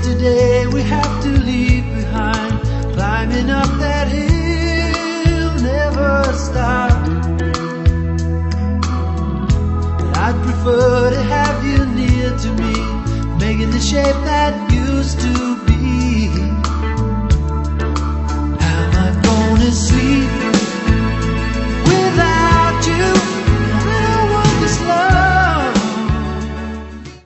yesterday we have to leave behind. Climbing up that hill never stop. But I'd prefer to have you near to me, making the shape that